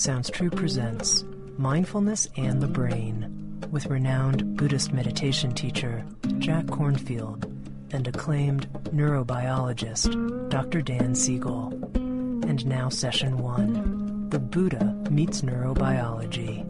Sounds True presents Mindfulness and the Brain with renowned Buddhist meditation teacher Jack Kornfield and acclaimed neurobiologist Dr. Dan Siegel. And now Session 1, The Buddha Meets Neurobiology.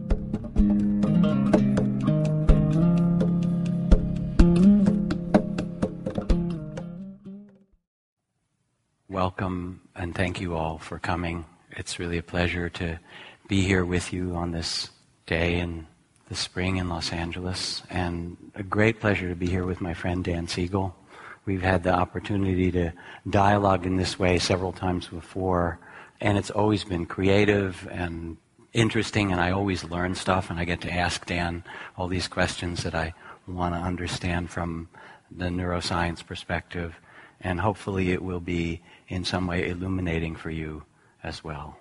Welcome and thank you all for coming. It's really a pleasure to be here with you on this day in the spring in Los Angeles, and a great pleasure to be here with my friend Dan Siegel. We've had the opportunity to dialogue in this way several times before, and it's always been creative and interesting, and I always learn stuff, and I get to ask Dan all these questions that I want to understand from the neuroscience perspective, and hopefully it will be in some way illuminating for you as well.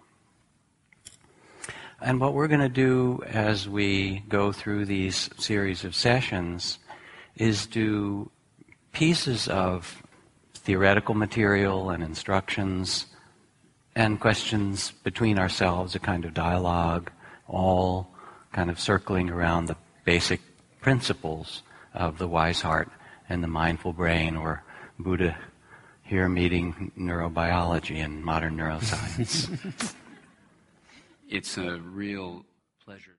And what we're going to do as we go through these series of sessions is do pieces of theoretical material and instructions and questions between ourselves, a kind of dialogue, all kind of circling around the basic principles of the wise heart and the mindful brain, or Buddha here meeting neurobiology and modern neuroscience. It's a real pleasure.